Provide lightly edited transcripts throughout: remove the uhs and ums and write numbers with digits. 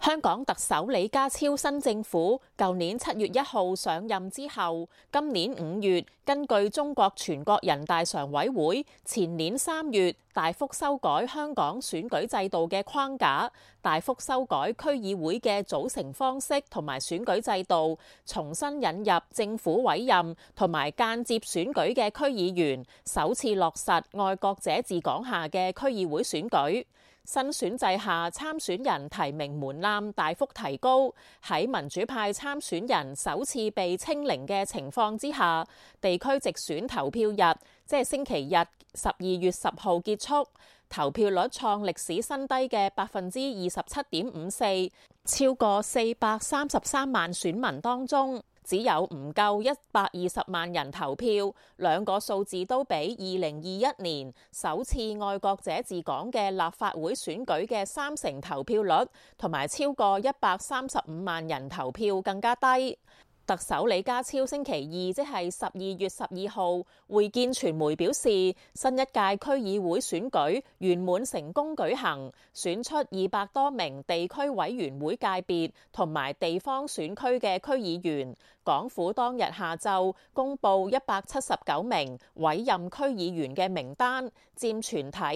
香港特首李家超新政府舊年7月1號上任之後，今年5月根據中國全國人大常委會前年3月大幅修改香港選舉制度嘅框架，大幅修改區議會嘅組成方式同埋選舉制度，重新引入政府委任同埋間接選舉嘅區議員，首次落實愛國者治港下嘅區議會選舉。新選制下，參選人提名門檻大幅提高，喺民主派參選人首次被清零嘅情況之下，地區直選投票日即係星期日12月10號結束，投票率創歷史新低嘅27.54%，超過433萬選民當中，只有唔夠120萬人投票，兩個數字都比2021年首次愛國者治港嘅立法會選舉嘅30%投票率同埋超過135萬人投票更加低。特首李家超星期二即係12月12號會見傳媒表示，新一屆區議會選舉圓滿成功舉行，選出200多名地區委員會界別同埋地方選區嘅區議員。港府當日下晝公布179名委任區議員嘅名單，佔全體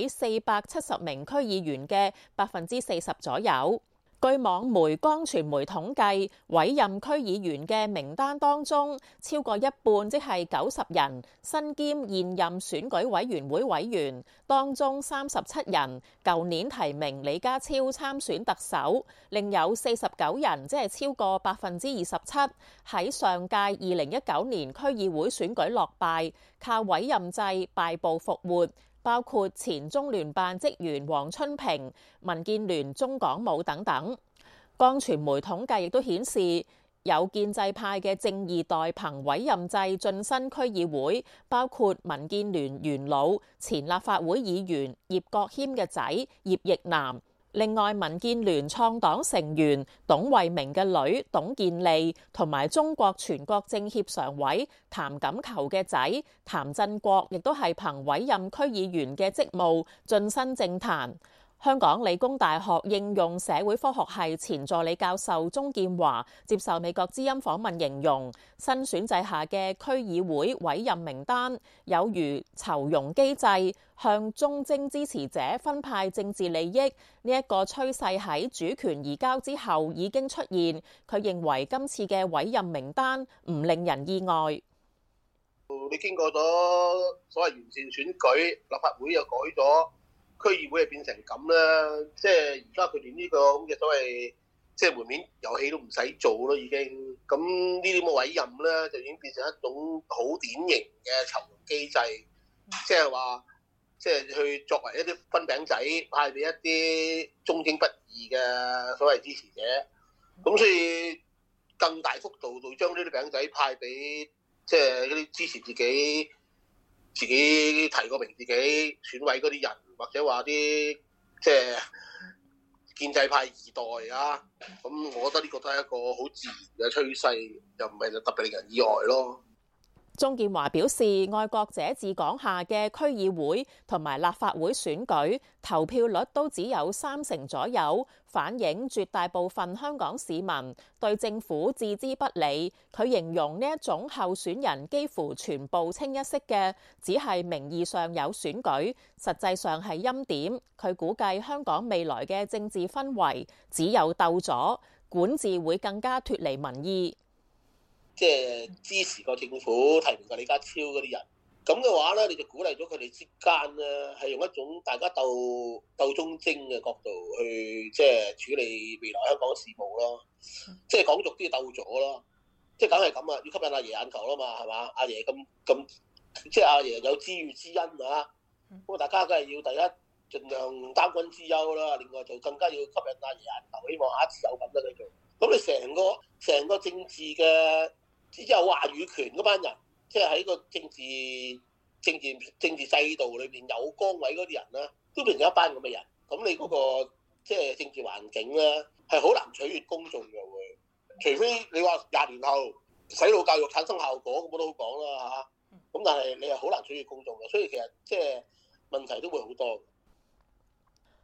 470名區議員嘅40%左右。據網媒江傳媒統計，委任區議員嘅名單當中，超過一半，即係90人，身兼現任選舉委員會委員，當中37人舊年提名李家超參選特首，另有49人，即係超過27%，喺上屆2019年區議會選舉落敗，靠委任制敗部復活。包括前中聯辦職員黃春平、民建聯鍾港武等等。江傳媒統計亦都顯示，有建制派嘅正二代憑委任制晉身區議會，包括民建聯元老、前立法會議員葉國謙嘅仔葉奕南。另外，民建聯創黨成員董慧明嘅女董建莉同埋中國全國政協常委譚錦球嘅仔譚振國，亦都係憑委任區議員嘅職務晉身政壇。香港理工大學應用社會科學系前助理教授鍾建華接受美國之音訪問形容，新選制下嘅區議會委任名單有如酬庸機制，向忠貞支持者分派政治利益，呢一個趨勢喺主權移交之後已經出現。佢認為今次嘅委任名單唔令人意外。 你經過咗所謂完善選舉，立法會又改咗。區議會係變成咁啦，即係而家佢連呢個咁嘅所謂即係門面遊戲都唔使做咯，已經咁呢啲咁嘅委任咧，就已經變成一種好典型嘅酬庸機制，即係話即係去作為一啲分餅仔派俾一啲忠貞不二嘅所謂支持者，咁所以更大幅度就將呢啲餅仔派俾即係嗰啲支持自己提過名自己選委嗰啲人。或者話啲即係建制派二代啊，咁我覺得呢個都係一個好自然嘅趨勢，又唔係特別令人意外咯。 鍾建華表示，愛國者治港下嘅區議會同埋立法會選舉投票率都只有30%左右，反映絕大部分香港市民對政府置之不理。佢形容呢一種候選人幾乎全部清一色嘅，只係名義上有選舉，實際上係欽點。佢估計香港未來嘅政治氛圍只有鬥咗，管治會更加脫離民意。 即係支持過政府提名過李家超嗰啲人，咁嘅話咧，你就鼓勵咗佢哋之間咧係用一種大家鬥忠貞嘅角度去即係處理未來香港事務咯。即係講俗啲鬥咗咯，即係梗係咁啊！要吸引阿爺眼球啦嘛，係嘛？阿爺咁即係阿爺有知遇之恩啊，咁啊大家梗係要第一盡量擔君之憂啦，另外就更加要吸引阿爺眼球，希望下一次有份得你做。咁你成個政治嘅只有話語權嗰班人，即係喺個政治制度裏邊有崗位嗰啲人咧，都變成一班咁嘅人。咁你嗰個即係政治環境咧，係好難取悅公眾嘅會。除非你話20年後洗腦教育產生效果，咁我都好講啦嚇。咁但係你係好難取悅公眾嘅，所以其實即係問題都會好多。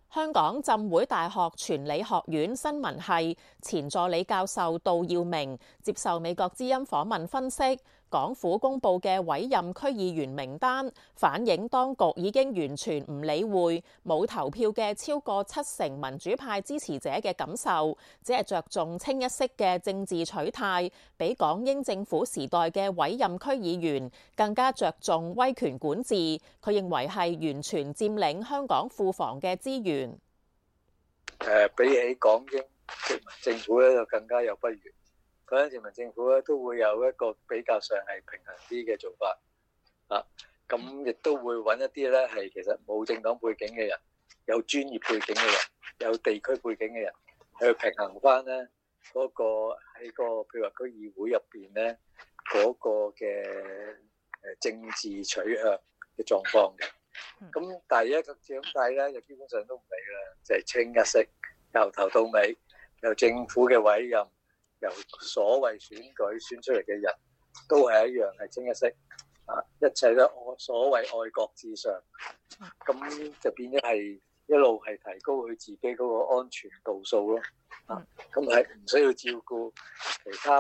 香港浸會大學傳理學院新聞系前助理教授杜耀明接受美國之音訪問分析，港府公布嘅委任區議員名單，反映當局已經完全唔理會冇投票嘅超過70%民主派支持者嘅感受，只係着重清一色嘅政治取態，比港英政府時代嘅委任區議員更加着重威權管治。佢認為係完全佔領香港庫房嘅資源。 比起港英殖民政府咧，就更加有不如。港英殖民政府咧都會有一個比較上係平衡啲嘅做法啊，咁亦都會揾一啲咧係其實冇政黨背景嘅人，有專業背景嘅人，有地區背景嘅人，去平衡翻咧嗰個喺個譬如話區議會入邊咧嗰個嘅政治取向嘅狀況嘅。咁但係一個長大咧就基本上都唔理啦，就係清一色，由頭到尾，由政府嘅委任，由所謂選舉選出嚟嘅人都係一樣係清一色啊！一切都所謂愛國至上，咁就變咗係一路係提高佢自己嗰個安全度數咯啊！咁係唔需要照顧其他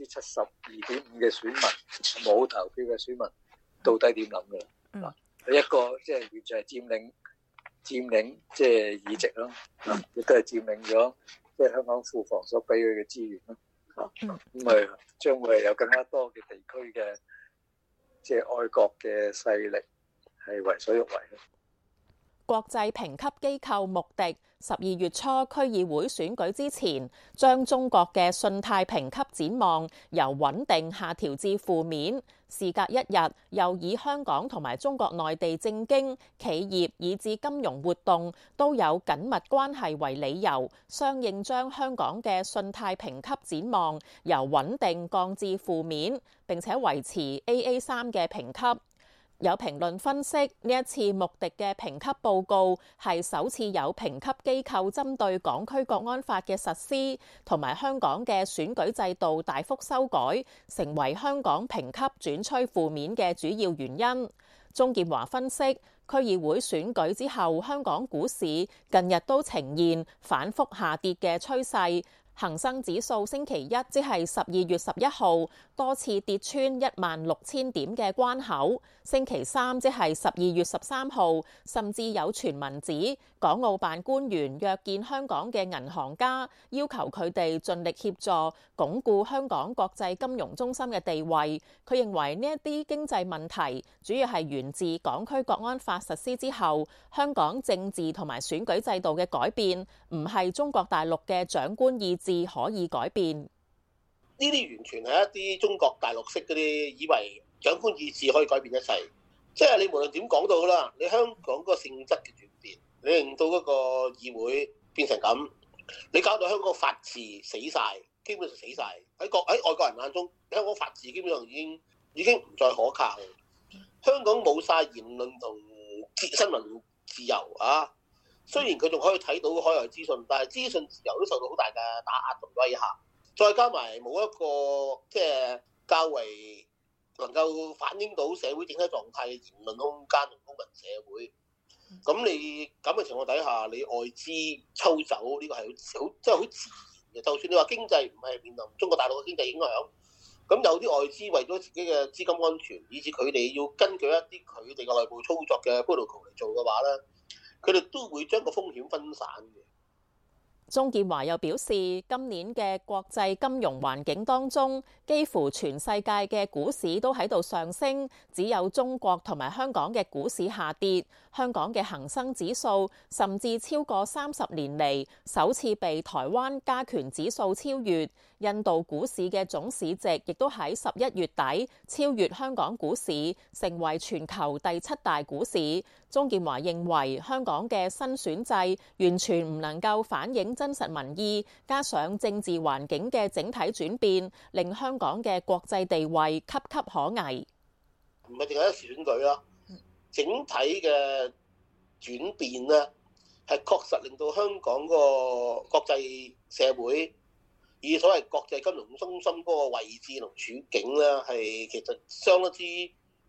72.5%嘅選民冇投票嘅選民到底點諗嘅啊？一個即係完全係佔領即係議席咯，亦都係佔領咗即係香港庫房所俾佢嘅資源咯。咁咪將會係有更加多嘅地區嘅即係愛國嘅勢力係為所欲為咯。 國際評級機構穆迪12月初區議會選舉之前，將中國嘅信貸評級展望由穩定下調至負面。事隔一日，又以香港同埋中國內地政經、企業以至金融活動都有緊密關係為理由，相應將香港嘅信貸評級展望由穩定降至負面，並且維持 AA3 嘅評級。有評論分析，呢一次穆迪嘅評級報告係首次有評級機構針對港區國安法嘅實施同埋香港嘅選舉制度大幅修改，成為香港評級轉趨負面嘅主要原因。鍾建華分析，區議會選舉之後，香港股市近日都呈現反覆下跌嘅趨勢。恒生指數星期一即係12月11號多次跌穿16000點嘅關口，星期三即係12月13號，甚至有傳聞指港澳辦官員約見香港嘅銀行家，要求佢哋盡力協助鞏固香港國際金融中心嘅地位。佢認為呢一啲經濟問題主要係源自港區國安法實施之後，香港政治同埋選舉制度嘅改變，唔係中國大陸嘅長官意志可以改變。 呢啲完全係一啲中國大陸式嗰啲以為長官意志可以改變一切，即係你無論點講都好啦，你香港嗰個性質嘅轉變，你令到嗰個議會變成咁，你搞到香港法治死晒，基本上死晒。喺外國人眼中，香港法治基本上已經唔再可靠。香港冇晒言論同新聞自由啊！雖然佢仲可以睇到海外資訊，但係資訊自由都受到好大嘅打壓同威嚇。再加埋冇一個即係較為能夠反映到社會整體狀態嘅言論空間同公民社會。咁你咁嘅情況底下，你外資抽走呢個係好即係好自然嘅。就算你話經濟唔係面臨中國大陸嘅經濟影響，咁有啲外資為咗自己嘅資金安全，以至佢哋要根據一啲佢哋嘅內部操作嘅 protocol 嚟做嘅話咧，佢哋都會將個風險分散嘅。 鍾建華又表示，今年嘅國際金融環境當中，幾乎全世界嘅股市都喺度上升，只有中國同埋香港嘅股市下跌。香港嘅恒生指數甚至超過30年嚟首次被台灣加權指數超越。印度股市嘅總市值亦都喺11月底超越香港股市，成為全球第7大股市。鍾建華認為香港嘅新選制完全唔能夠反映真實民意，加上政治環境嘅整體轉變，令香港嘅國際地位岌岌可危。 唔係淨係一時選舉啦，整體嘅轉變咧，係確實令到香港個國際社會以所謂國際金融中心嗰個位置同處境咧，係其實相當之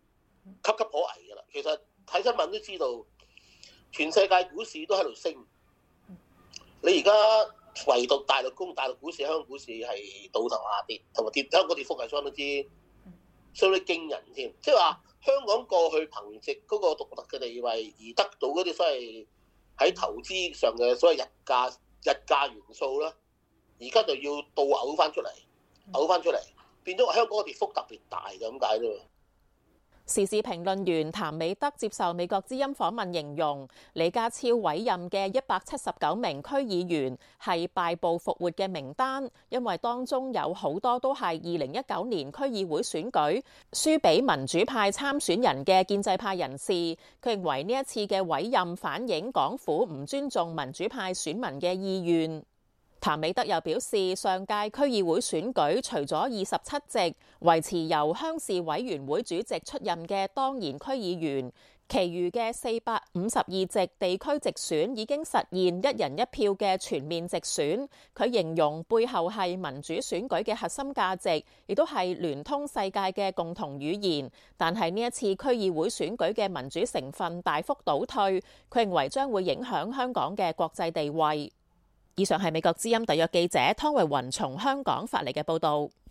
岌岌可危㗎啦。其實睇新聞都知道，全世界股市都喺度升， 你而家唯獨大陸股市、香港股市係倒頭下跌，同埋香港跌幅係相當驚人添。即係話香港過去憑藉嗰個獨特嘅地位而得到嗰啲所謂喺投資上嘅所謂日價元素啦，而家就要倒嘔翻出嚟，變咗香港嘅跌幅特別大嘅咁解啫。 時事評論員譚美德接受美國之音訪問形容，李家超委任嘅179名區議員係敗部復活嘅名單，因為當中有好多都係2019年區議會選舉輸俾民主派參選人嘅建制派人士。佢認為呢一次嘅委任反映港府唔尊重民主派選民嘅意願。譚美德又表示，上屆區議會選舉除咗27席維持由鄉事委員會主席出任嘅當然區議員，其餘嘅452席地區直選已經實現一人一票嘅全面直選。佢形容背後係民主選舉嘅核心價值，亦都係聯通世界嘅共同語言。但係呢一次區議會選舉嘅民主成分大幅倒退，佢認為將會影響香港嘅國際地位。以上係美國之音特約記者湯慧雲從香港發嚟嘅報導。